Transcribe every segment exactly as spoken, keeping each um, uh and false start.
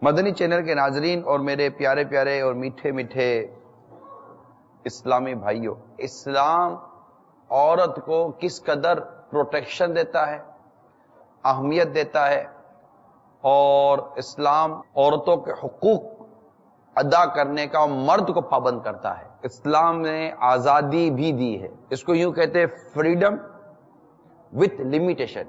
مدنی channel کے ناظرین اور میرے پیارے پیارے اور میٹھے میٹھے اسلامی بھائیوں، اسلام عورت کو کس قدر پروٹیکشن دیتا ہے، اہمیت دیتا ہے، اور اسلام عورتوں کے حقوق ادا کرنے کا مرد کو پابند کرتا ہے۔ اسلام نے آزادی بھی دی ہے، اس کو یوں کہتے ہیں فریڈم وتھ لمیٹیشن۔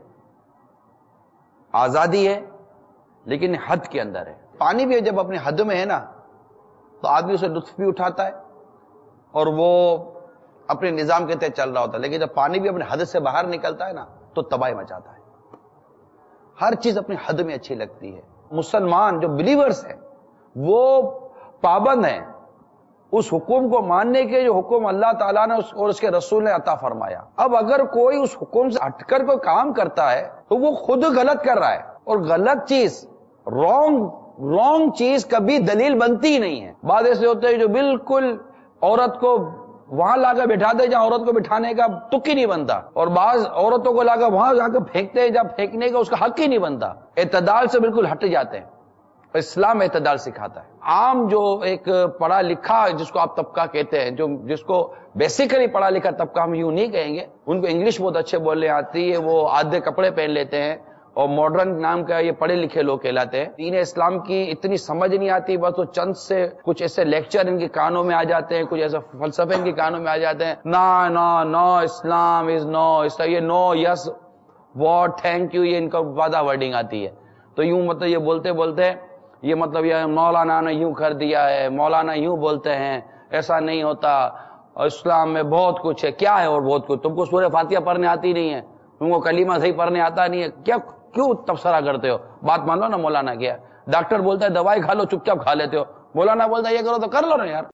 آزادی ہے لیکن حد کے اندر ہے۔ پانی بھی جب اپنی حد میں ہے نا تو آدمی اسے لطف بھی اٹھاتا ہے اور وہ اپنے نظام کے تحت چل رہا ہوتا ہے، لیکن جب پانی بھی اپنے حد سے باہر نکلتا ہے نا تو تباہی مچاتا ہے۔ ہر چیز اپنی حد میں اچھی لگتی ہے۔ مسلمان جو بلیورز ہیں وہ پابند ہیں اس حکم کو ماننے کے جو حکم اللہ تعالیٰ نے اور اس کے رسول نے عطا فرمایا۔ اب اگر کوئی اس حکم سے ہٹ کر کوئی کام کرتا ہے تو وہ خود غلط کر رہا ہے، اور غلط چیز، رونگ رونگ چیز کبھی دلیل بنتی ہی نہیں ہے۔ بعض ایسے ہوتے ہیں جو بالکل عورت کو وہاں لا کر بٹھا دے جہاں عورت کو بٹھانے کا تک ہی نہیں بنتا، اور بعض عورتوں کو لا کر وہاں جا کر پھینکتے ہیں جہاں پھینکنے کا اس کا حق ہی نہیں بنتا۔ اعتدال سے بالکل ہٹ جاتے ہیں۔ اسلام اعتدال سکھاتا ہے۔ عام جو ایک پڑھا لکھا جس کو آپ طبقہ کہتے ہیں، جو جس کو بیسیکلی پڑھا لکھا طبقہ ہم یوں نہیں کہیں گے، ان کو انگلش بہت اچھے بولنے آتی ہے، وہ آدھے کپڑے پہن لیتے ہیں اور ماڈرن نام کا یہ پڑھے لکھے لوگ کہلاتے ہیں۔ دین اسلام کی اتنی سمجھ نہیں آتی، بس وہ چند سے کچھ ایسے لیکچر ان کے کانوں میں آ جاتے ہیں، کچھ ایسے فلسفے ان کے کانوں میں آ جاتے ہیں، نا نا نو اسلام از نو، یہ no yes what thank you, یہ ان کا وعدہ ورڈنگ آتی ہے۔ تو یوں مطلب یہ بولتے بولتے یہ مطلب یہ مولانا نے یوں کر دیا ہے، مولانا یوں بولتے ہیں، ایسا نہیں ہوتا، اور اسلام میں بہت کچھ ہے۔ کیا ہے اور بہت کچھ؟ تم کو سورہ فاتحہ پڑھنے آتی نہیں ہے، تم کو کلمہ صحیح پڑھنے آتا نہیں ہے، کیا کیوں تبصرہ کرتے ہو؟ بات مان لو نا مولانا کیا۔ ڈاکٹر بولتا ہے دوائی کھا لو، چپ چاپ کھا لیتے ہو، مولانا بولتا ہے یہ کرو تو کر لو نا یار۔